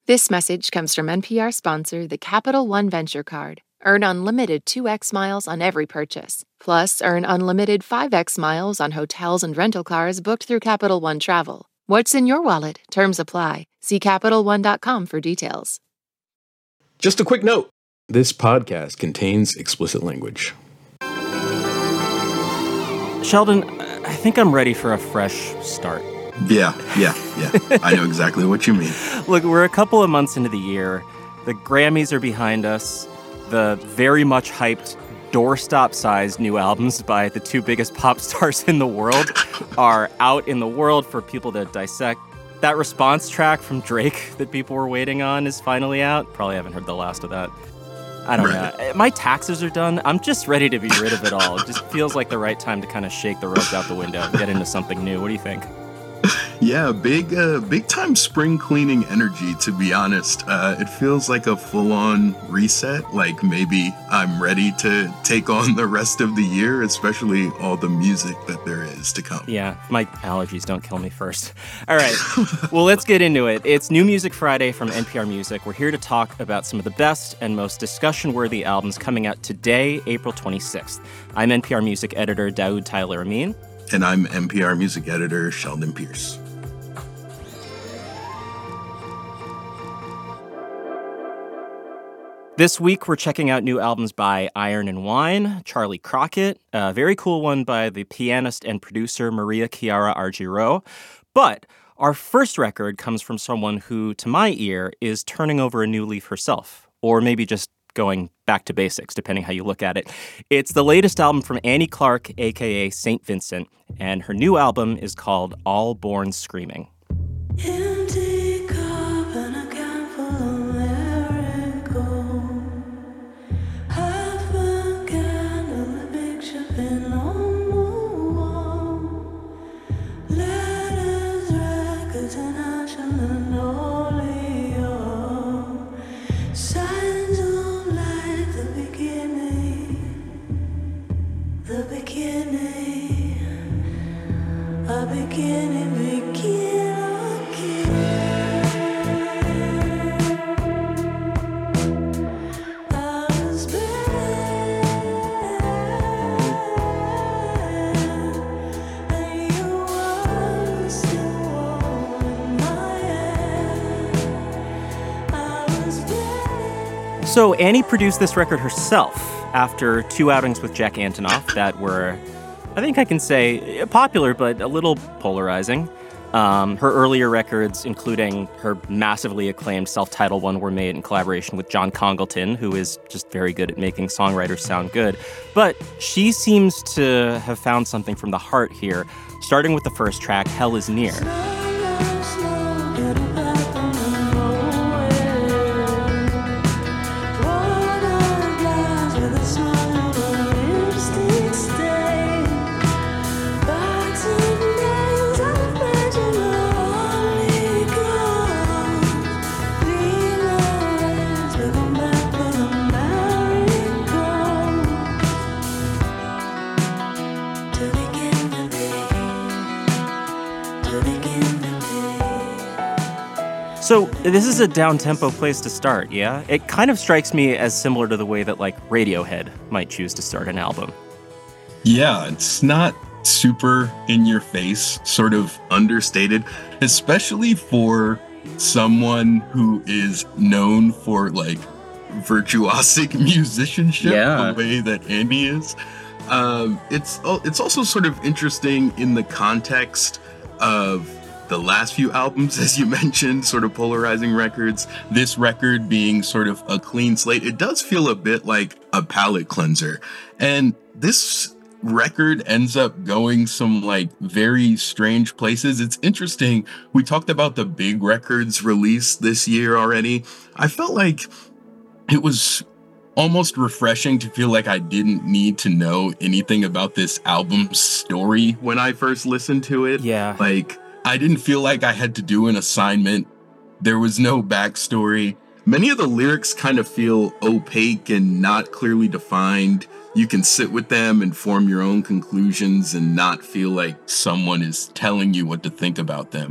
This message comes from NPR sponsor, the Capital One Venture Card. Earn unlimited 2x miles on every purchase. Plus, earn unlimited 5x miles on hotels and rental cars booked through Capital One Travel. What's in your wallet? Terms apply. See CapitalOne.com for details. Just a quick note. This podcast contains explicit language. Sheldon, I think I'm ready for a fresh start. Yeah. I know exactly what you mean. Look, we're a couple of months into the year. The Grammys are behind us. The very much hyped doorstop-sized new albums by the two biggest pop stars in the world are out in the world for people to dissect. That response track from Drake that people were waiting on is finally out. Probably haven't heard the last of that. I don't know. My taxes are done. I'm just ready to be rid of it all. It just feels like the right time to kind of shake the rugs out the window and get into something new. What do you think? Yeah, big time spring cleaning energy, to be honest. It feels like a full-on reset. Like maybe I'm ready to take on the rest of the year, especially all the music that there is to come. Yeah, my allergies don't kill me first. All right, well, let's get into it. It's New Music Friday from NPR Music. We're here to talk about some of the best and most discussion-worthy albums coming out today, April 26th. I'm NPR Music editor Daoud Tyler Amin. And I'm NPR Music Editor Sheldon Pierce. This week, we're checking out new albums by Iron and Wine, Charlie Crockett, a very cool one by the pianist and producer Maria Chiara Argiro. But our first record comes from someone who, to my ear, is turning over a new leaf herself, or maybe just going back to basics, depending how you look at it. It's the latest album from Annie Clark, a.k.a. St. Vincent, and her new album is called All Born Screaming. Empty cup and a can full of miracle. Half a candle, a picture pin on the wall. Letters, records, and action and oleo. Signs of life, the beginning, a beginning, begin again. I was bad, and you were still warm in my hand. I was bad. So Annie produced this record herself after two outings with Jack Antonoff that were, I think I can say, popular, but a little polarizing. Her earlier records, including her massively acclaimed self-titled one, were made in collaboration with John Congleton, who is just very good at making songwriters sound good. But she seems to have found something from the heart here, starting with the first track, Hell Is Near. So this is a down-tempo place to start, yeah? It kind of strikes me as similar to the way that, like, Radiohead might choose to start an album. Yeah, it's not super in your face, sort of understated, especially for someone who is known for, like, virtuosic musicianship, the way that Andy is. It's also sort of interesting in the context of the last few albums, as you mentioned, sort of polarizing records. This record being sort of a clean slate, it does feel a bit like a palate cleanser. And this record ends up going some like very strange places. It's interesting. We talked about the big records released this year already. I felt like it was almost refreshing to feel like I didn't need to know anything about this album's story when I first listened to it. Yeah. Like, I didn't feel like I had to do an assignment. There was no backstory. Many of the lyrics kind of feel opaque and not clearly defined. You can sit with them and form your own conclusions and not feel like someone is telling you what to think about them.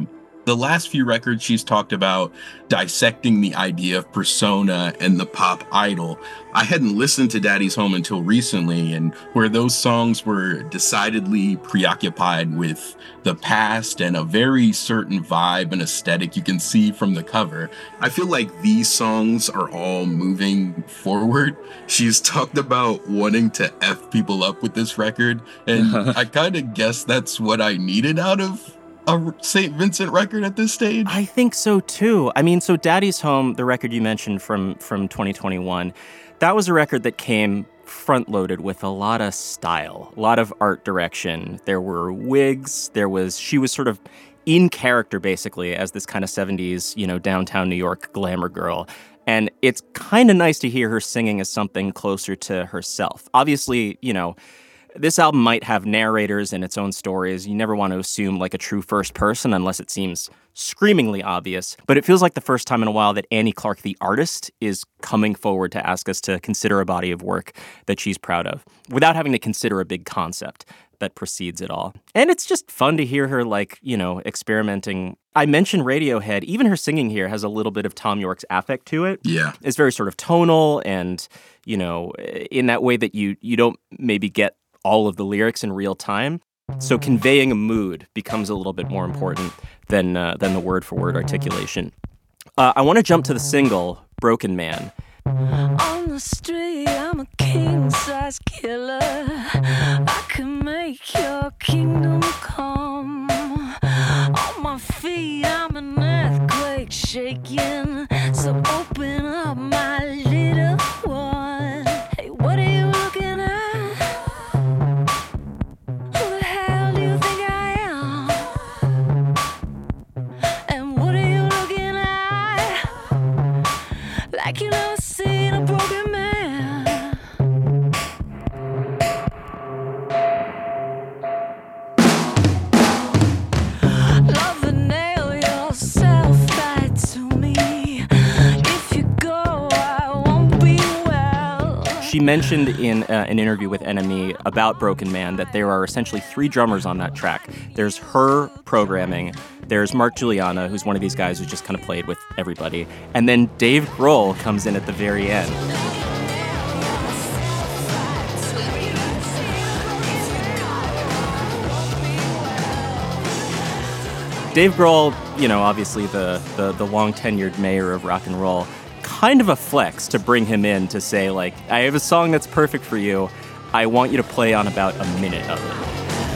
The last few records, she's talked about dissecting the idea of persona and the pop idol. I hadn't listened to Daddy's Home until recently, and where those songs were decidedly preoccupied with the past and a very certain vibe and aesthetic you can see from the cover. I feel like these songs are all moving forward. She's talked about wanting to F people up with this record, and I kind of guess that's what I needed out of a St. Vincent record at this stage. I think so too. I mean, so Daddy's Home, the record you mentioned from 2021, that was a record that came front-loaded with a lot of style, a lot of art direction. There were wigs, she was sort of in character basically as this kind of 70s, downtown New York glamour girl. And it's kind of nice to hear her singing as something closer to herself. Obviously, this album might have narrators and its own stories. You never want to assume like a true first person unless it seems screamingly obvious. But it feels like the first time in a while that Annie Clark, the artist, is coming forward to ask us to consider a body of work that she's proud of without having to consider a big concept that precedes it all. And it's just fun to hear her experimenting. I mentioned Radiohead. Even her singing here has a little bit of Thom Yorke's affect to it. Yeah. It's very sort of tonal and, in that way that you don't maybe get all of the lyrics in real time. So conveying a mood becomes a little bit more important than the word-for-word articulation. I want to jump to the single, Broken Man. On the street, I'm a king-size killer. I can make your kingdom come. On my feet, I'm an earthquake shaking. So open up, my little one. Hey, what are you looking at? Who the hell do you think I am? And what are you looking at? Like you never seen a broken man. Love and nail yourself back to me. If you go, I won't be well. She mentioned in an interview with NME about Broken Man that there are essentially 3 drummers on that track. There's her programming, there's Mark Juliana, who's one of these guys who just kind of played with everybody, and then Dave Grohl comes in at the very end. Dave Grohl, obviously the long-tenured mayor of rock and roll, kind of a flex to bring him in to say, like, I have a song that's perfect for you. I want you to play on about a minute of it.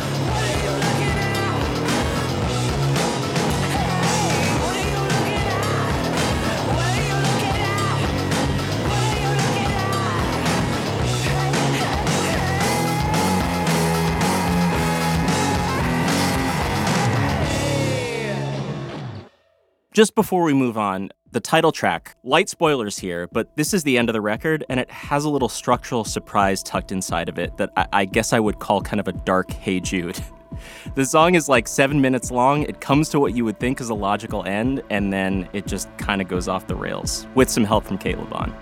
Just before we move on, the title track, light spoilers here, but this is the end of the record, and it has a little structural surprise tucked inside of it that I guess I would call kind of a dark Hey Jude. The song is like 7 minutes long, it comes to what you would think is a logical end, and then it just kind of goes off the rails, with some help from Kate LeBon.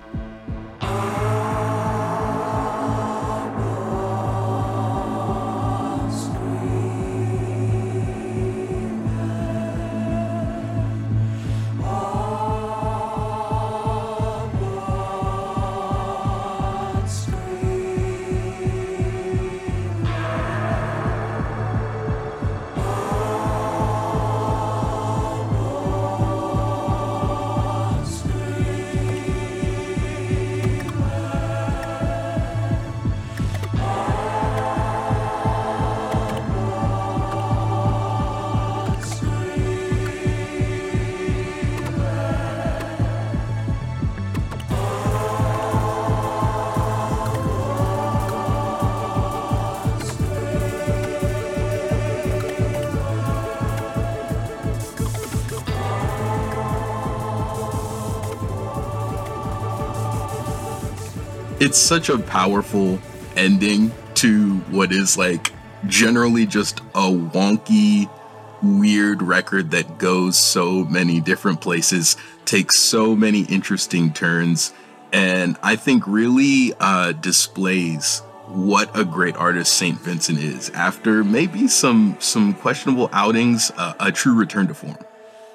It's such a powerful ending to what is like generally just a wonky, weird record that goes so many different places, takes so many interesting turns, and I think really displays what a great artist St. Vincent is. After maybe some questionable outings, a true return to form.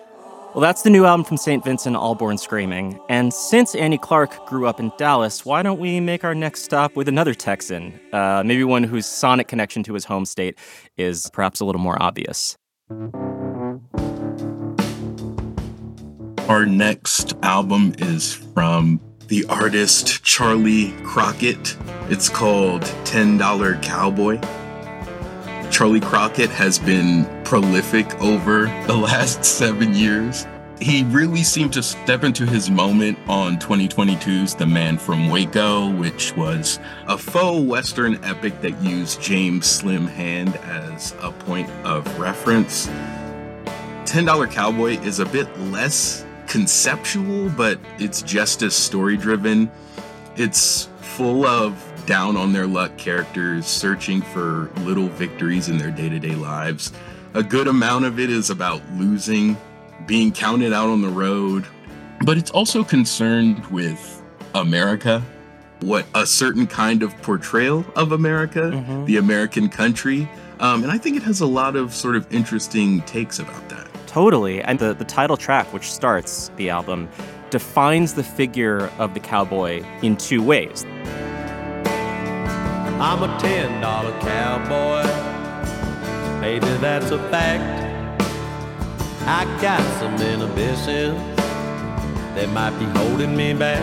Well, that's the new album from St. Vincent, All Born Screaming. And since Annie Clark grew up in Dallas, why don't we make our next stop with another Texan? Maybe one whose sonic connection to his home state is perhaps a little more obvious. Our next album is from the artist Charlie Crockett. It's called $10 Cowboy. Charlie Crockett has been prolific over the last 7 years. He really seemed to step into his moment on 2022's The Man from Waco, which was a faux Western epic that used James Slim Hand as a point of reference. $10 Cowboy is a bit less conceptual, but it's just as story-driven. It's full of down-on-their-luck characters searching for little victories in their day-to-day lives. A good amount of it is about losing, being counted out on the road, but it's also concerned with America, what a certain kind of portrayal of America, the American country, and I think it has a lot of sort of interesting takes about that. Totally. And the title track, which starts the album, defines the figure of the cowboy in two ways. I'm a $10 cowboy, maybe that's a fact. I got some inhibitions that might be holding me back.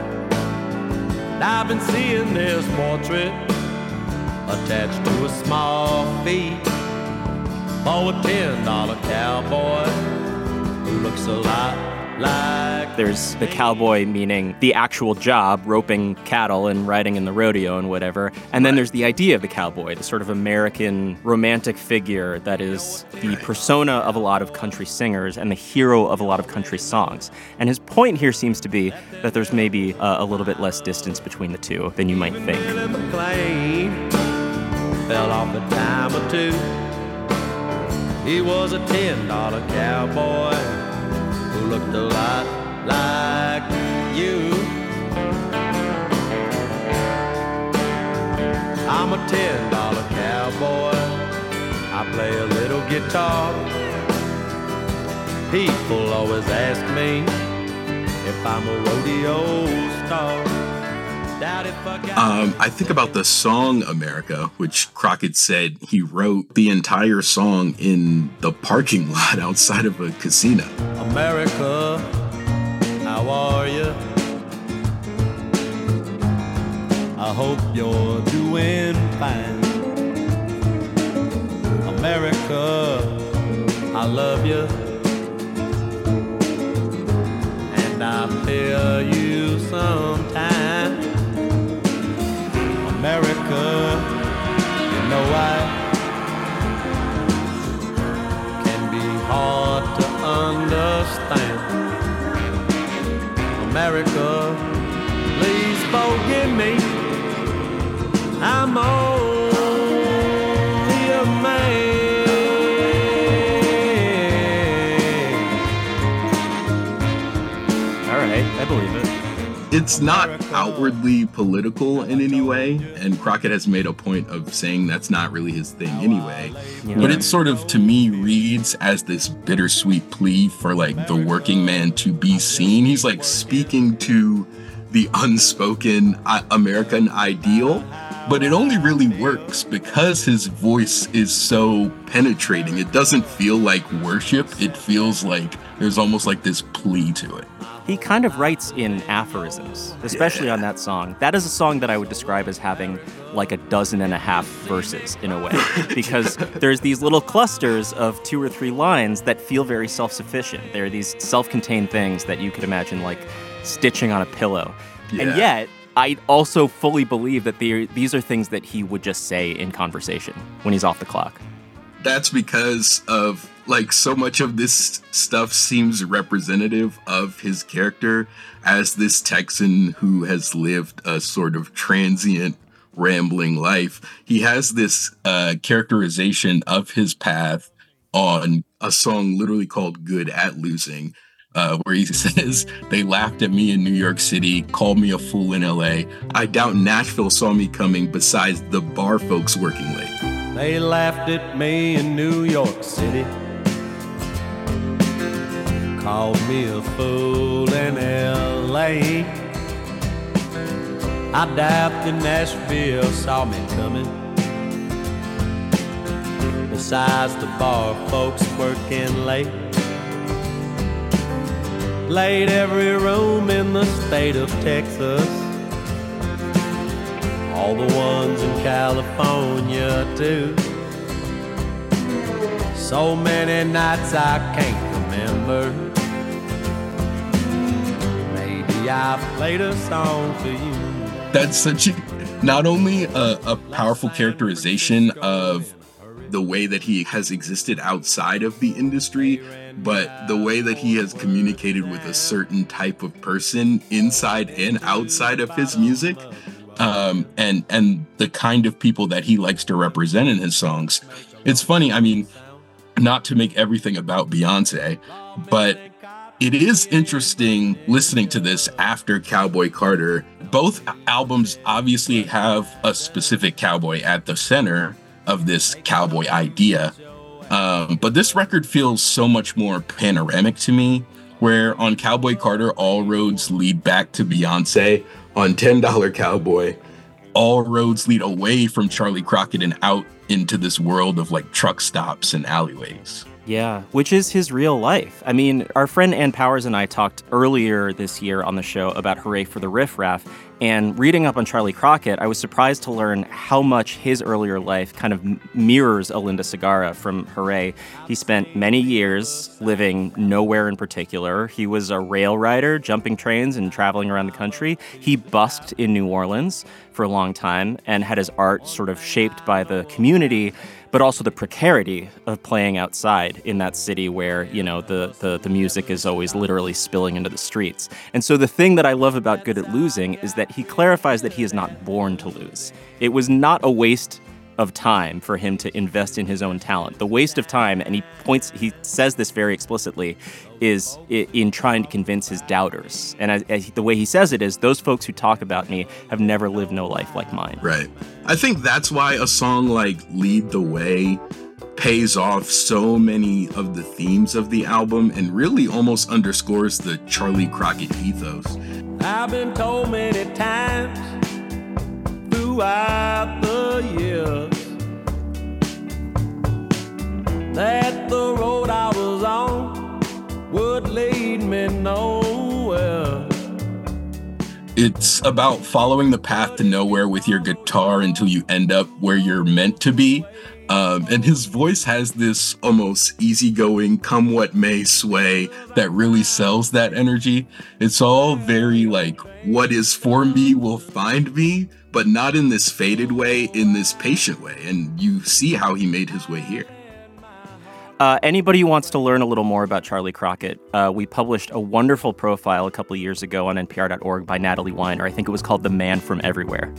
I've been seeing this portrait attached to a small feat for a $10 cowboy who looks a lot like There's the cowboy, meaning the actual job, roping cattle and riding in the rodeo and whatever. And then there's the idea of the cowboy, the sort of American romantic figure that is the persona of a lot of country singers and the hero of a lot of country songs. And his point here seems to be that there's maybe a little bit less distance between the two than you might think. McLean fell off a time or two. He was a $10 cowboy who looked a lot like you. I'm a $10 cowboy, I play a little guitar. People always ask me if I'm a rodeo star. I think about the song America, which Crockett said he wrote the entire song in the parking lot outside of a casino. America, how are you? I hope you're doing fine. America, I love you, and I feel you sometime. America, you know I can be hard to understand. America, please forgive me, I'm only a man. All right, I believe it. It's not outwardly political in any way, and Crockett has made a point of saying that's not really his thing anyway. Yeah. But it sort of, to me, reads as this bittersweet plea for, like, the working man to be seen. He's, like, speaking to the unspoken American ideal, but it only really works because his voice is so penetrating. It doesn't feel like worship. It feels like there's almost like this plea to it. He kind of writes in aphorisms, especially on that song. That is a song that I would describe as having like 12.5 verses in a way, because there's these little clusters of 2 or 3 lines that feel very self-sufficient. They're these self-contained things that you could imagine like stitching on a pillow. Yeah. And yet, I also fully believe that these are things that he would just say in conversation when he's off the clock. That's because of, like, so much of this stuff seems representative of his character as this Texan who has lived a sort of transient, rambling life. He has this characterization of his path on a song literally called Good at Losing, where he says, they laughed at me in New York City, called me a fool in LA. I doubt Nashville saw me coming besides the bar folks working late. They laughed at me in New York City, called me a fool in L.A. I doubt that Nashville saw me coming. Besides the bar folks working late, played every room in the state of Texas, all the ones in California too. So many nights I can't remember. Maybe I played a song for you. That's such not only a powerful characterization of the way that he has existed outside of the industry, but the way that he has communicated with a certain type of person inside and outside of his music, and the kind of people that he likes to represent in his songs. It's funny, I mean, not to make everything about Beyonce, but it is interesting listening to this after Cowboy Carter. Both albums obviously have a specific cowboy at the center of this cowboy idea. But this record feels so much more panoramic to me, where on Cowboy Carter, all roads lead back to Beyonce. On $10 Cowboy, all roads lead away from Charlie Crockett and out into this world of like truck stops and alleyways. Yeah, which is his real life. I mean, our friend Ann Powers and I talked earlier this year on the show about Hooray for the Riff Raff, and reading up on Charlie Crockett, I was surprised to learn how much his earlier life kind of mirrors Olinda Segarra from Hooray. He spent many years living nowhere in particular. He was a rail rider, jumping trains and traveling around the country. He busked in New Orleans for a long time and had his art sort of shaped by the community, but also the precarity of playing outside in that city where, you know, the music is always literally spilling into the streets. And so the thing that I love about Good at Losing is that he clarifies that he is not born to lose. It was not a waste of time for him to invest in his own talent. The waste of time, and he says this very explicitly, is in trying to convince his doubters. And the way he says it is, those folks who talk about me have never lived no life like mine. Right. I think that's why a song like Lead the Way pays off so many of the themes of the album and really almost underscores the Charlie Crockett ethos. I've been told many times throughout the years that the road I was on would lead me nowhere. It's about following the path to nowhere with your guitar until you end up where you're meant to be. And his voice has this almost easygoing, come what may sway that really sells that energy. It's all very like, what is for me will find me, but not in this faded way, in this patient way. And you see how he made his way here. Anybody who wants to learn a little more about Charlie Crockett, we published a wonderful profile a couple of years ago on NPR.org by Natalie Weiner. I think it was called The Man from Everywhere.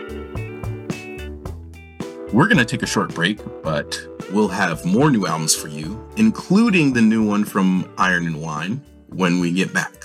We're going to take a short break, but we'll have more new albums for you, including the new one from Iron and Wine, when we get back.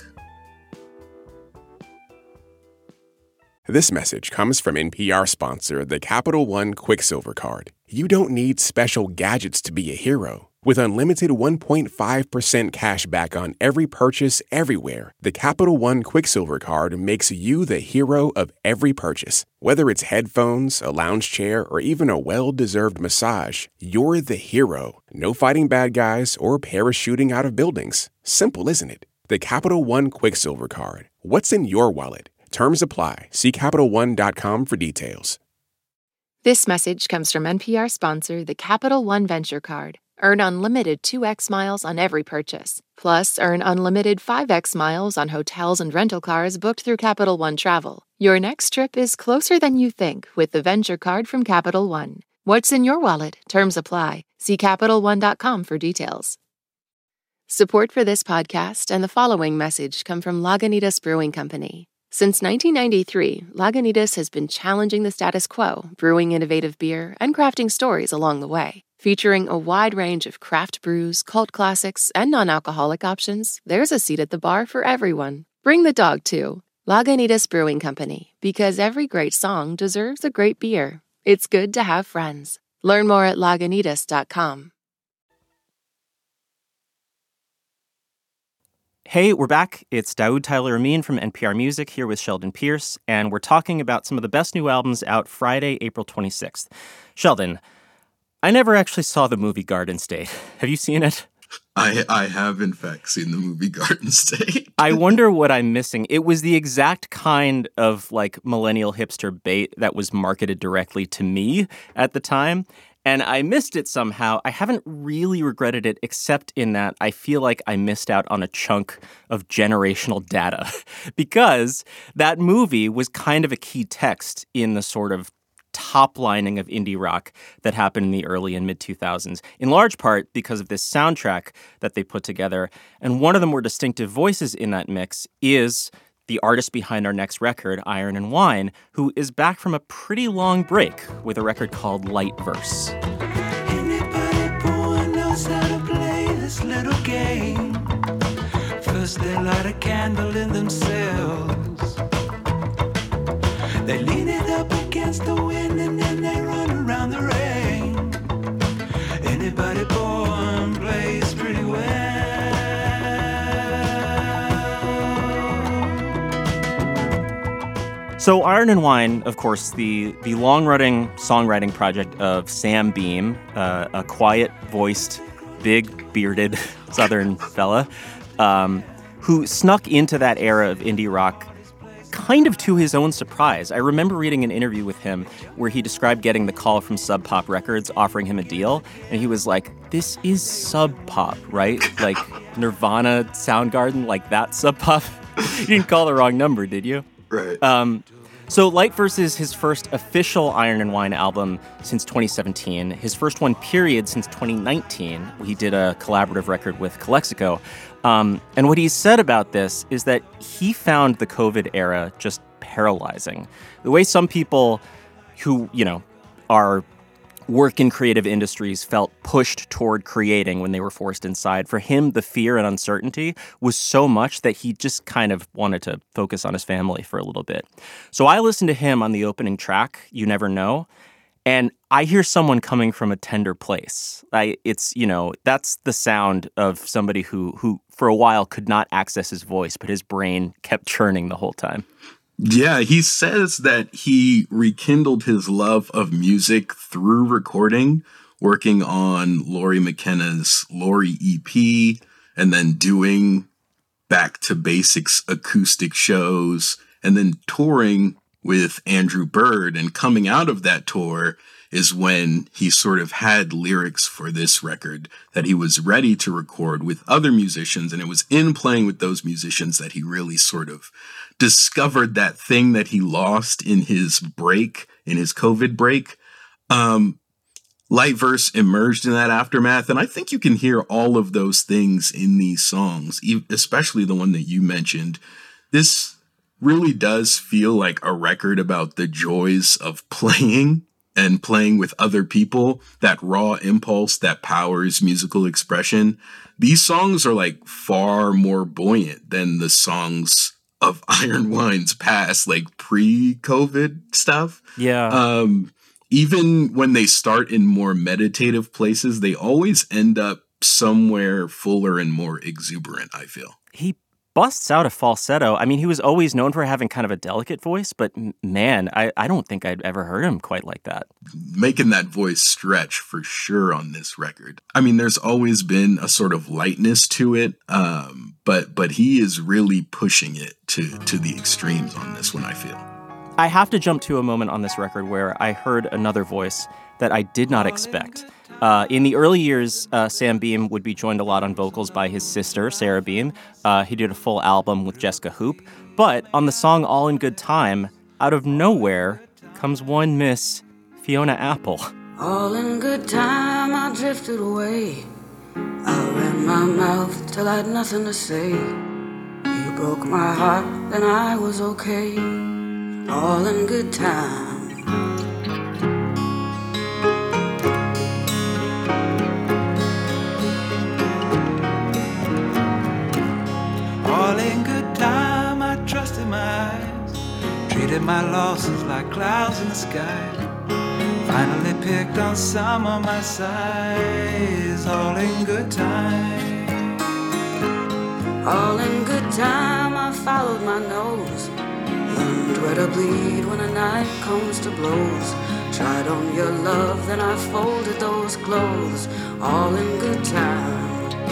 This message comes from NPR sponsor, the Capital One Quicksilver Card. You don't need special gadgets to be a hero. With unlimited 1.5% cash back on every purchase everywhere, the Capital One Quicksilver Card makes you the hero of every purchase. Whether it's headphones, a lounge chair, or even a well-deserved massage, you're the hero. No fighting bad guys or parachuting out of buildings. Simple, isn't it? The Capital One Quicksilver Card. What's in your wallet? Terms apply. See CapitalOne.com for details. This message comes from NPR sponsor, the Capital One Venture Card. Earn unlimited 2x miles on every purchase. Plus, earn unlimited 5x miles on hotels and rental cars booked through Capital One Travel. Your next trip is closer than you think with the Venture Card from Capital One. What's in your wallet? Terms apply. See CapitalOne.com for details. Support for this podcast and the following message come from Lagunitas Brewing Company. Since 1993, Lagunitas has been challenging the status quo, brewing innovative beer, and crafting stories along the way. Featuring a wide range of craft brews, cult classics, and non-alcoholic options, there's a seat at the bar for everyone. Bring the dog, too. Lagunitas Brewing Company, because every great song deserves a great beer. It's good to have friends. Learn more at Lagunitas.com. Hey, we're back. It's Daoud Tyler Amin from NPR Music here with Sheldon Pierce, and we're talking about some of the best new albums out Friday, April 26th. Sheldon, I never actually saw the movie Garden State. Have you seen it? I have, in fact, seen the movie Garden State. I wonder what I'm missing. It was the exact kind of like millennial hipster bait that was marketed directly to me at the time. And I missed it somehow. I haven't really regretted it, except in that I feel like I missed out on a chunk of generational data because that movie was kind of a key text in the sort of top lining of indie rock that happened in the early and mid 2000s, in large part because of this soundtrack that they put together. And one of the more distinctive voices in that mix is the artist behind our next record, Iron and Wine, who is back from a pretty long break with a record called Light Verse. Anybody born knows how to play this little game. First they light a candle in themselves. They lean it up against the wind and then they run around the rain. Anybody born plays pretty well. So Iron and Wine, of course, the long-running songwriting project of Sam Beam, a quiet-voiced, big-bearded Southern fella, who snuck into that era of indie rock kind of to his own surprise. I remember reading an interview with him where he described getting the call from Sub Pop Records offering him a deal, and he was like, this is Sub Pop, right? Like Nirvana, Soundgarden, like that Sub Pop? You didn't call the wrong number, did you? Right. So Light Verse is his first official Iron and Wine album since 2017, his first one, period, since 2019. He did a collaborative record with Calexico. And what he said about this is that he found the COVID era just paralyzing. The way some people who, are work in creative industries felt pushed toward creating when they were forced inside. For him, the fear and uncertainty was so much that he just kind of wanted to focus on his family for a little bit. So I listened to him on the opening track, You Never Know, and I hear someone coming from a tender place. That's the sound of somebody who for a while could not access his voice, but his brain kept churning the whole time. Yeah, he says that he rekindled his love of music through recording, working on Lori McKenna's Lori EP, and then doing Back to Basics acoustic shows, and then touring with Andrew Bird. And coming out of that tour is when he sort of had lyrics for this record that he was ready to record with other musicians. And it was in playing with those musicians that he really sort of discovered that thing that he lost in his break, in his COVID break. Light Verse emerged in that aftermath. And I think you can hear all of those things in these songs, especially the one that you mentioned. This really does feel like a record about the joys of playing and playing with other people, that raw impulse that powers musical expression. These songs are like far more buoyant than the songs of Iron Wine's past, like pre-COVID stuff. Yeah. Even when they start in more meditative places, they always end up somewhere fuller and more exuberant, I feel. He busts out a falsetto. I mean, he was always known for having kind of a delicate voice, but man, I don't think I'd ever heard him quite like that. Making that voice stretch for sure on this record. I mean, there's always been a sort of lightness to it, but he is really pushing it to the extremes on this one, I feel. I have to jump to a moment on this record where I heard another voice that I did not expect. In the early years, Sam Beam would be joined a lot on vocals by his sister, Sarah Beam. He did a full album with Jessica Hoop. But on the song All in Good Time, out of nowhere comes one Miss Fiona Apple. All in good time, I drifted away. I ran my mouth till I had nothing to say. You broke my heart, then I was okay. All in good time. All in good time, I trusted my eyes. Treated my losses like clouds in the sky. Finally picked on some of my sighs. All in good time. All in good time, I followed my nose. Learned where to bleed when a knife comes to blows. Tried on your love, then I folded those clothes. All in good time.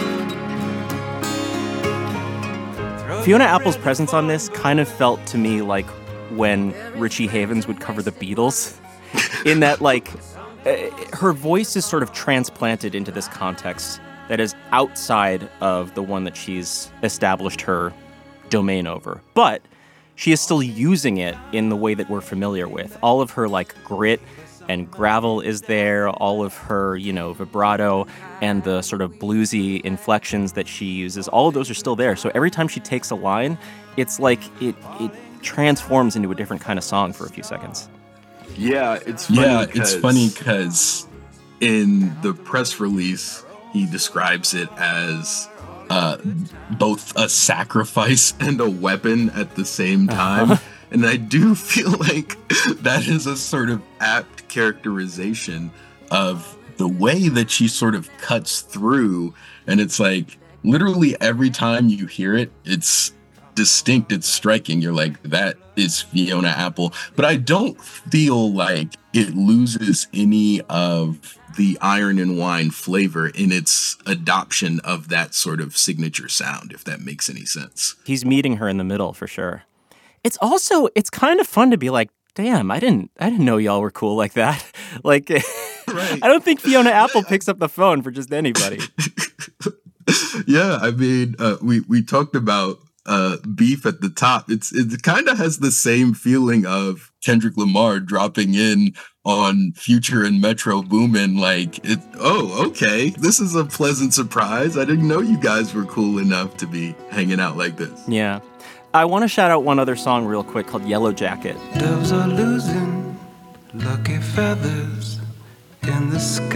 Fiona Apple's presence on this kind of felt to me like when Richie Havens would cover the Beatles, in that, like, her voice is sort of transplanted into this context that is outside of the one that she's established her domain over. But she is still using it in the way that we're familiar with. All of her, like, grit and gravel is there, all of her, you know, vibrato and the sort of bluesy inflections that she uses, all of those are still there. So every time she takes a line, it's like it transforms into a different kind of song for a few seconds. Yeah, it's funny because in the press release, he describes it as both a sacrifice and a weapon at the same time. And I do feel like that is a sort of apt characterization of the way that she sort of cuts through. And it's like literally every time you hear it, it's distinct, it's striking. You're like, that is Fiona Apple. But I don't feel like it loses any of the Iron and Wine flavor in its adoption of that sort of signature sound, if that makes any sense. He's meeting her in the middle for sure. It's kind of fun to be like, damn, I didn't know y'all were cool like that. Like, right. I don't think Fiona Apple picks up the phone for just anybody. Yeah, I mean, we talked about beef at the top. It kind of has the same feeling of Kendrick Lamar dropping in on Future and Metro Boomin. Like, okay, this is a pleasant surprise. I didn't know you guys were cool enough to be hanging out like this. Yeah. I want to shout out one other song real quick called Yellow Jacket. Doves are losing lucky feathers in the sky.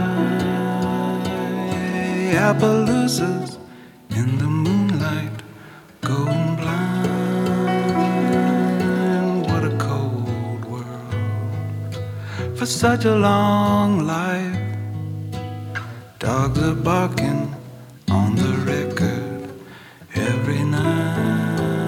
Appaloosas in the moonlight going blind. What a cold world for such a long life. Dogs are barking on the record every night.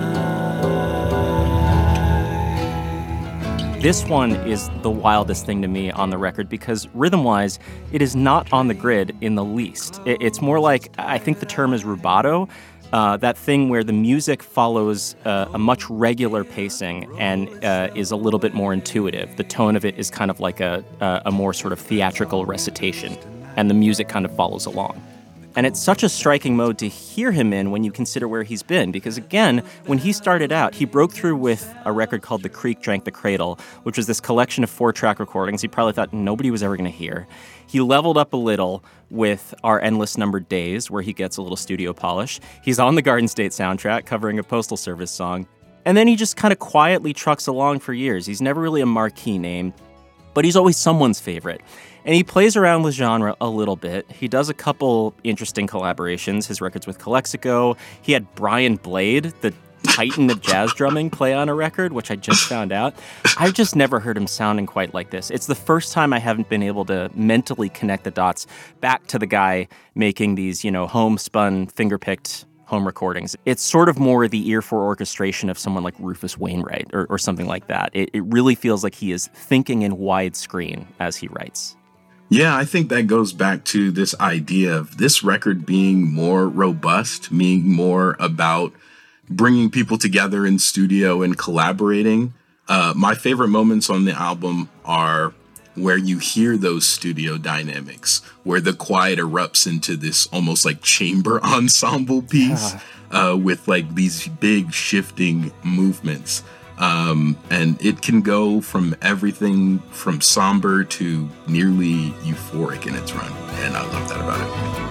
This one is the wildest thing to me on the record because rhythm-wise, it is not on the grid in the least. It's more like, I think the term is rubato, that thing where the music follows a much regular pacing and is a little bit more intuitive. The tone of it is kind of like a more sort of theatrical recitation, and the music kind of follows along. And it's such a striking mode to hear him in when you consider where he's been. Because again, when he started out, he broke through with a record called The Creek Drank the Cradle, which was this collection of 4-track recordings he probably thought nobody was ever going to hear. He leveled up a little with Our Endless Numbered Days, where he gets a little studio polish. He's on the Garden State soundtrack, covering a Postal Service song. And then he just kind of quietly trucks along for years. He's never really a marquee name, but he's always someone's favorite. And he plays around with genre a little bit. He does a couple interesting collaborations, his records with Calexico. He had Brian Blade, the titan of jazz drumming, play on a record, which I just found out. I've just never heard him sounding quite like this. It's the first time I haven't been able to mentally connect the dots back to the guy making these, homespun, finger-picked home recordings. It's sort of more the ear for orchestration of someone like Rufus Wainwright or something like that. It really feels like he is thinking in widescreen as he writes. Yeah, I think that goes back to this idea of this record being more robust, being more about bringing people together in studio and collaborating. My favorite moments on the album are where you hear those studio dynamics, where the quiet erupts into this almost like chamber ensemble piece with like these big shifting movements. And it can go from everything from somber to nearly euphoric in its run. And I love that about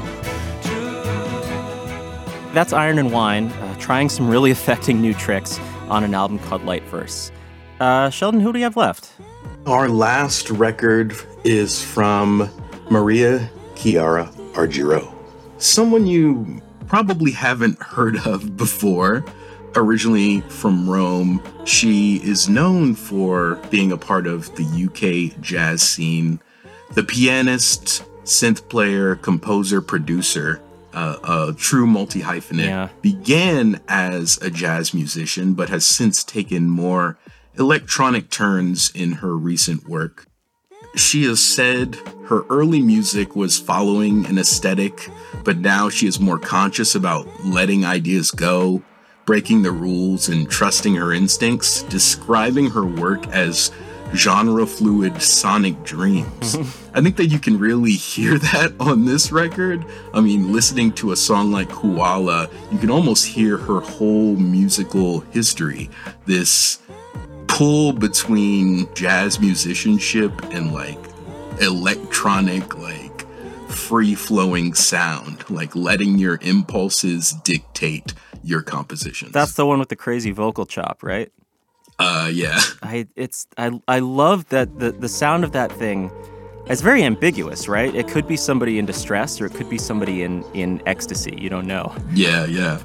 it. That's Iron and Wine, trying some really affecting new tricks on an album called Light Verse. Sheldon, who do you have left? Our last record is from Maria Chiara Argiro. Someone you probably haven't heard of before. Originally from Rome, she is known for being a part of the UK jazz scene. The pianist, synth player, composer, producer, a true multi-hyphenate, Yeah. began as a jazz musician, but has since taken more electronic turns in her recent work. She has said her early music was following an aesthetic, but now she is more conscious about letting ideas go, breaking the rules, and trusting her instincts, describing her work as genre-fluid sonic dreams. I think that you can really hear that on this record. I mean, listening to a song like Koala, you can almost hear her whole musical history. This pull between jazz musicianship and like electronic, like free-flowing sound, like letting your impulses dictate your compositions. That's the one with the crazy vocal chop, right? Yeah. I love that the sound of that thing. It's very ambiguous, right? It could be somebody in distress, or it could be somebody in ecstasy. You don't know. Yeah.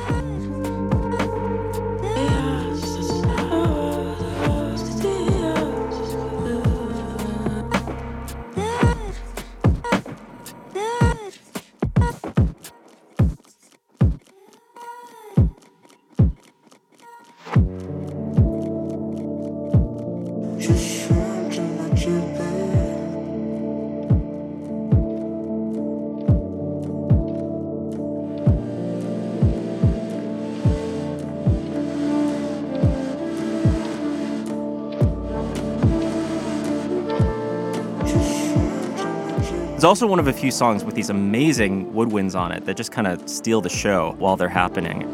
It's also one of a few songs with these amazing woodwinds on it that just kind of steal the show while they're happening.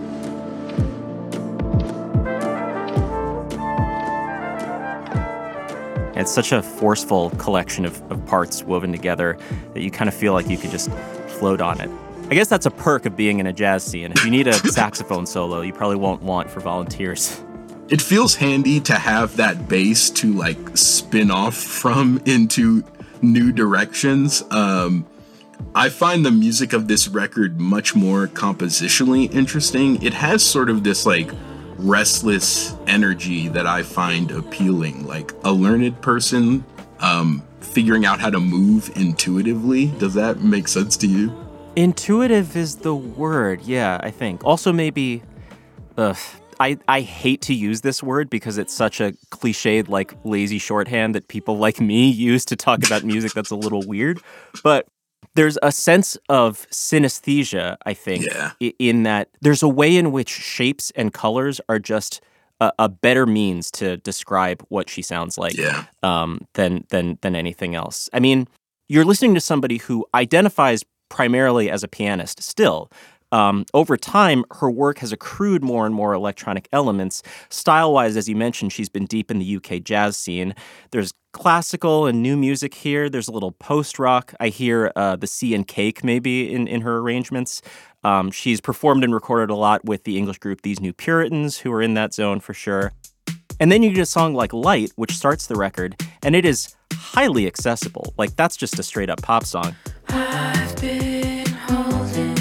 It's such a forceful collection of parts woven together that you kind of feel like you could just float on it. I guess that's a perk of being in a jazz scene. If you need a saxophone solo, you probably won't want for volunteers. It feels handy to have that bass to like spin off from into new directions. I find the music of this record much more compositionally interesting. It has sort of this like restless energy that I find appealing, like a learned person figuring out how to move intuitively. Does that make sense to you? Intuitive is the word, yeah, I think. Also maybe, I hate to use this word because it's such a cliched, like, lazy shorthand that people like me use to talk about music that's a little weird. But there's a sense of synesthesia, I think, in that there's a way in which shapes and colors are just a better means to describe what she sounds like than anything else. I mean, you're listening to somebody who identifies primarily as a pianist still. Over time, her work has accrued more and more electronic elements. Style-wise, as you mentioned, she's been deep in the UK jazz scene. There's classical and new music here. There's a little post-rock. I hear the Sea and Cake maybe in her arrangements. She's performed and recorded a lot with the English group These New Puritans, who are in that zone for sure. And then you get a song like Light, which starts the record, and it is highly accessible. Like, that's just a straight-up pop song. I've been holding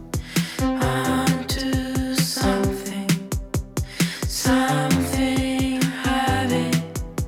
on to something having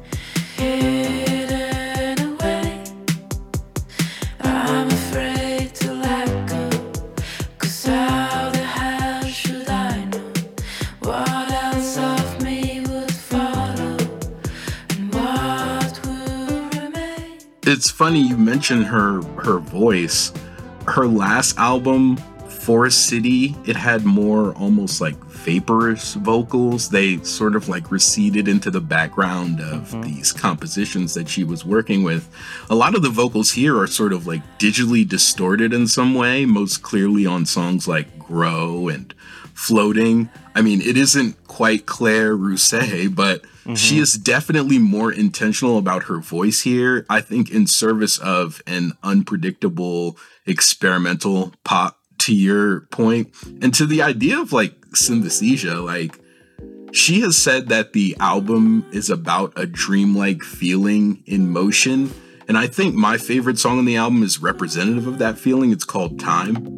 hidden away. I'm afraid to let go, 'cause how the hell should I know what else of me would follow and what will remain? It's funny you mentioned her voice. Her last album, Forest City, it had more almost like vaporous vocals. They sort of like receded into the background of these compositions that she was working with. A lot of the vocals here are sort of like digitally distorted in some way, most clearly on songs like Grow and Floating. I mean, it isn't quite Claire Rousset, but she is definitely more intentional about her voice here, I think, in service of an unpredictable experimental pop, to your point, and to the idea of like synesthesia. Like, she has said that the album is about a dreamlike feeling in motion, and I think my favorite song on the album is representative of that feeling. It's called Time.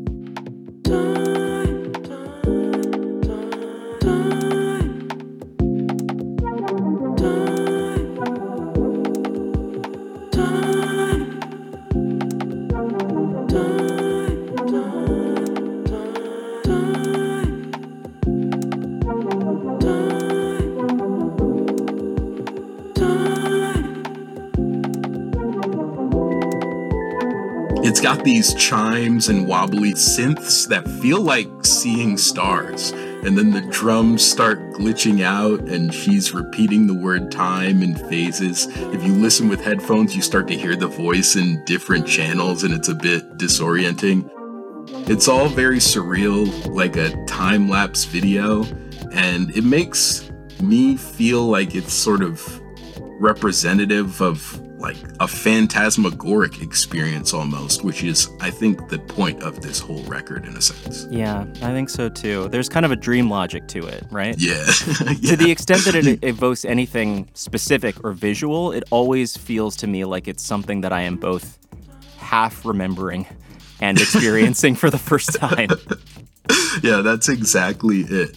It's got these chimes and wobbly synths that feel like seeing stars. And then the drums start glitching out and she's repeating the word time in phases. If you listen with headphones, you start to hear the voice in different channels and it's a bit disorienting. It's all very surreal, like a time-lapse video, and it makes me feel like it's sort of representative of like a phantasmagoric experience almost, which is, I think, the point of this whole record in a sense. Yeah, I think so too. There's kind of a dream logic to it, right? Yeah. To the extent that it evokes anything specific or visual, it always feels to me like it's something that I am both half remembering and experiencing for the first time. Yeah, that's exactly it.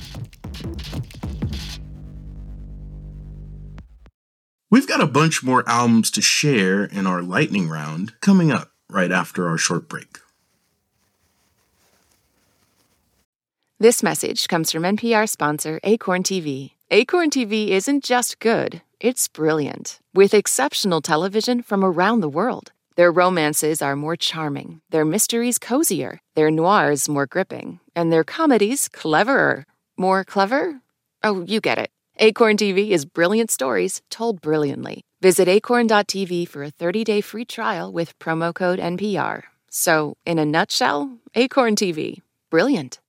We've got a bunch more albums to share in our lightning round coming up right after our short break. This message comes from NPR sponsor Acorn TV. Acorn TV isn't just good, it's brilliant. With exceptional television from around the world. Their romances are more charming, their mysteries cozier, their noirs more gripping, and their comedies cleverer. More clever? Oh, you get it. Acorn TV is brilliant stories told brilliantly. Visit acorn.tv for a 30-day free trial with promo code NPR. So, in a nutshell, Acorn TV. Brilliant.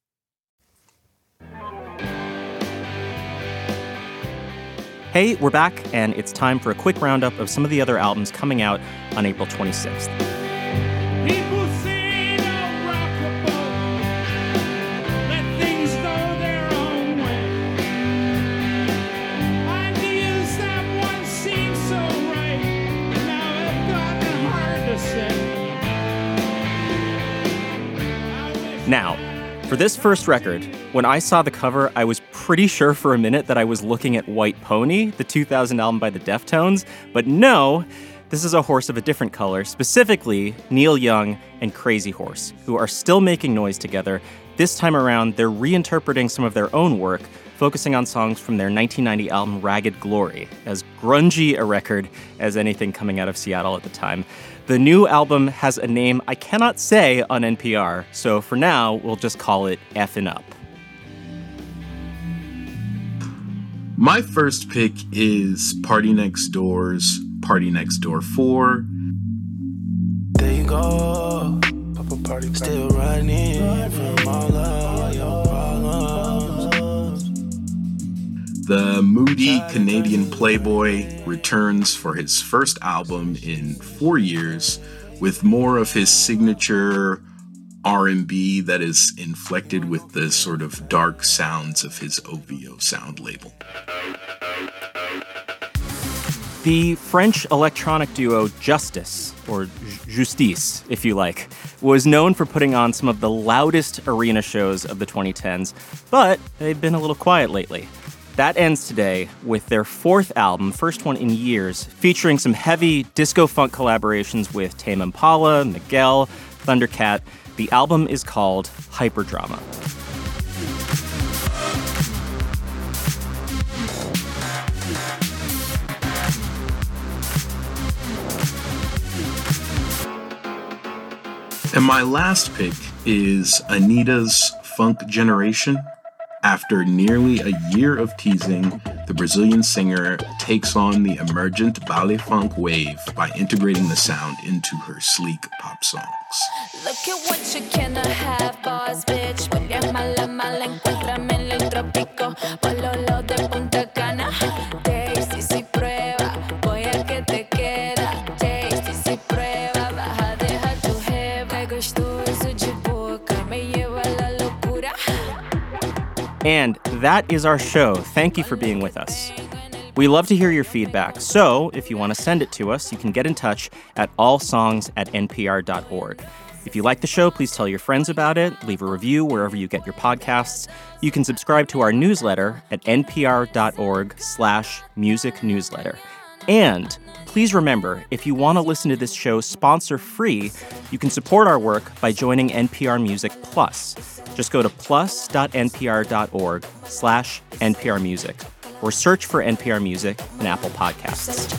Hey, we're back, and it's time for a quick roundup of some of the other albums coming out on April 26th. People say don't rock the boat, let things go their own way. Ideas that once seemed so right, now have gotten hard to say. Now, for this first record, when I saw the cover, I was pretty sure for a minute that I was looking at White Pony, the 2000 album by the Deftones, but no, this is a horse of a different color, specifically Neil Young and Crazy Horse, who are still making noise together. This time around, they're reinterpreting some of their own work, focusing on songs from their 1990 album Ragged Glory, as grungy a record as anything coming out of Seattle at the time. The new album has a name I cannot say on NPR, so for now, we'll just call it Effin' Up. My first pick is Party Next Door's Party Next Door 4. There you go. Still running from all of your problems. The moody Canadian playboy returns for his first album in 4 years with more of his signature R&B that is inflected with the sort of dark sounds of his OVO sound label. The French electronic duo Justice, or Justice, if you like, was known for putting on some of the loudest arena shows of the 2010s, but they've been a little quiet lately. That ends today with their fourth album, first one in years, featuring some heavy disco-funk collaborations with Tame Impala, Miguel, Thundercat. The album is called Hyperdrama. And my last pick is Anitta's Funk Generation. After nearly a year of teasing, the Brazilian singer takes on the emergent ballet funk wave by integrating the sound into her sleek pop songs. Look at what you cannot have, boss bitch. Porque mala, mala, encuéntrame en el trópico. Pololo de Punta Cana. Tasty si prueba, voy a que te queda. Tasty si prueba, vas a dejar tu jeva. Gostoso de boca, me lleva la locura. And that is our show. Thank you for being with us. We love to hear your feedback, so if you want to send it to us, you can get in touch at allsongs@npr.org. If you like the show, please tell your friends about it, leave a review wherever you get your podcasts. You can subscribe to our newsletter at npr.org/music newsletter. And please remember, if you want to listen to this show sponsor-free, you can support our work by joining NPR Music Plus. Just go to plus.npr.org/NPR Music. or search for NPR Music in Apple Podcasts.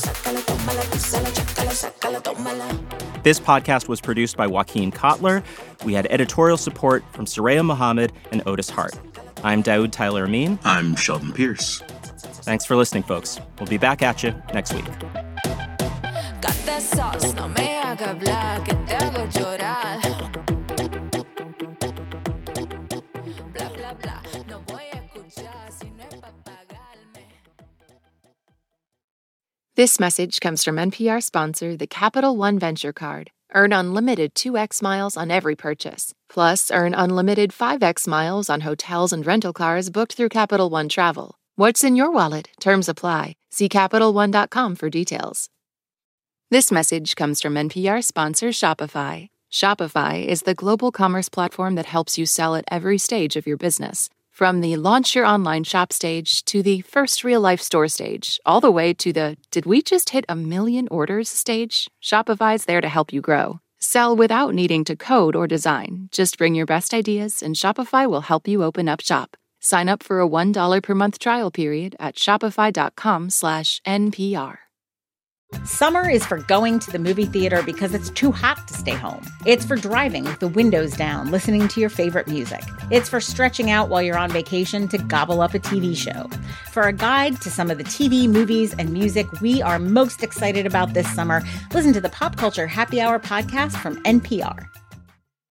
This podcast was produced by Joaquin Kotler. We had editorial support from Soraya Mohammed and Otis Hart. I'm Daoud Tyler Amin. I'm Sheldon Pierce. Thanks for listening, folks. We'll be back at you next week. Got that sauce, no me haga hablar, que te hago llorar. Bla, bla, bla, no voy a escuchar si no es pa' pagarme. This message comes from NPR sponsor, the Capital One Venture Card. Earn unlimited 2x miles on every purchase. Plus, earn unlimited 5x miles on hotels and rental cars booked through Capital One Travel. What's in your wallet? Terms apply. See CapitalOne.com for details. This message comes from NPR sponsor Shopify. Shopify is the global commerce platform that helps you sell at every stage of your business. From the launch your online shop stage to the first real-life store stage, all the way to the did we just hit 1 million orders stage, Shopify's there to help you grow. Sell without needing to code or design. Just bring your best ideas and Shopify will help you open up shop. Sign up for a $1 per month trial period at shopify.com/NPR. Summer is for going to the movie theater because it's too hot to stay home. It's for driving with the windows down, listening to your favorite music. It's for stretching out while you're on vacation to gobble up a TV show. For a guide to some of the TV, movies, and music we are most excited about this summer, listen to the Pop Culture Happy Hour podcast from NPR.